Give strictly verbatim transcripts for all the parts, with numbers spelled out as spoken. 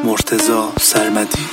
مرتضی سرمدی.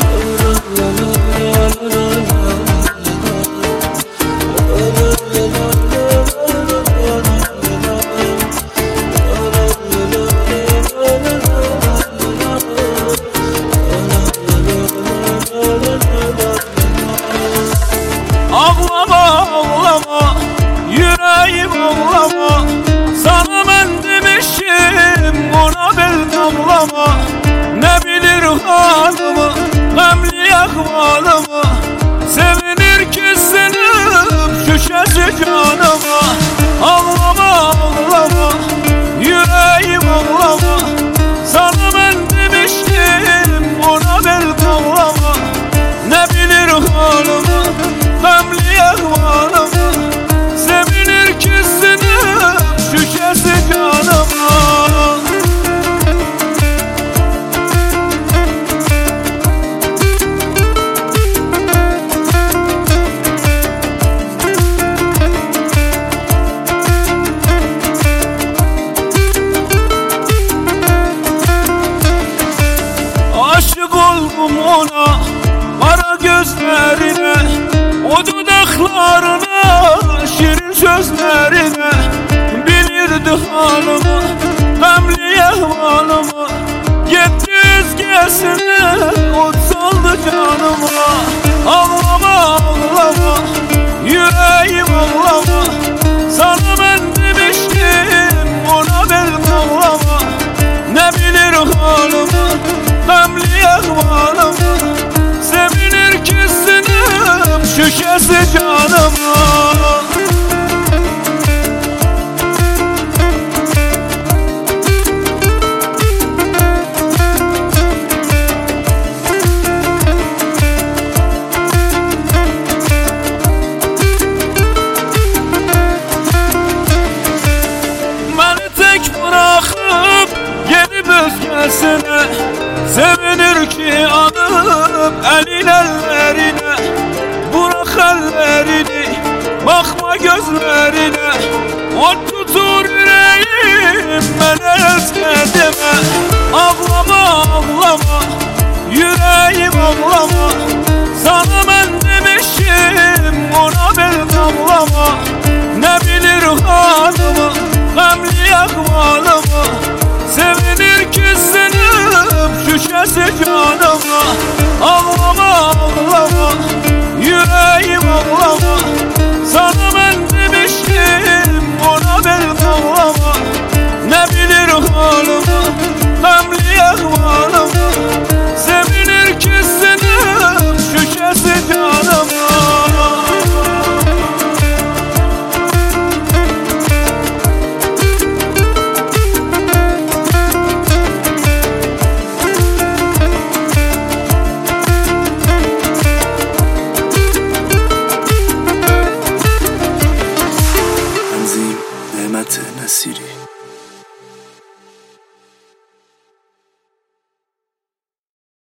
Ağlama ağlama yüreğim ağlama, sana ben demişim ona bel ağlama. Ne bilir halımı memli ahvalımı, sevinir kesinip şüşesi canıma. Ağlama ağlama yüreğim ağlama, sana ben demişim ona bel ağlama. Ne bilir halımı memli ahvalımı, sevinir kesinip şüşesi canıma. Aşık oldum ona, kara gözlerine, o dudaklarına, şirin sözlerine. Bilirdi halımı, memli ahvalımı, gitti özgesine, ot saldı canıma. Ağlama ağlama yüreğim ağlama, sana ben demiştim ona bel ağlama. Ne bilir halımı memli ahvalımı, sevinir kesinip şüşesi canıma. Beni tek bırakıp gidip özgesine, sevinir ki anıp elin ellerine. Bırak ellerini, bakma gözlerine, ot tutur yüreğim bana özledime. Ağlama ağlama yüreğim ağlama, sana ben demişim ona bel ağlama. Ne bilir halımı memli ahvalımı, sevinir kesinip şüşesi canıma. Ağlama ağlama yüreğim ağlama, sana ben demiştim ona bel ağlama. Ne bilir halımı memli ahvalımı, sevinir kesinip şüşesi canıma. نسیری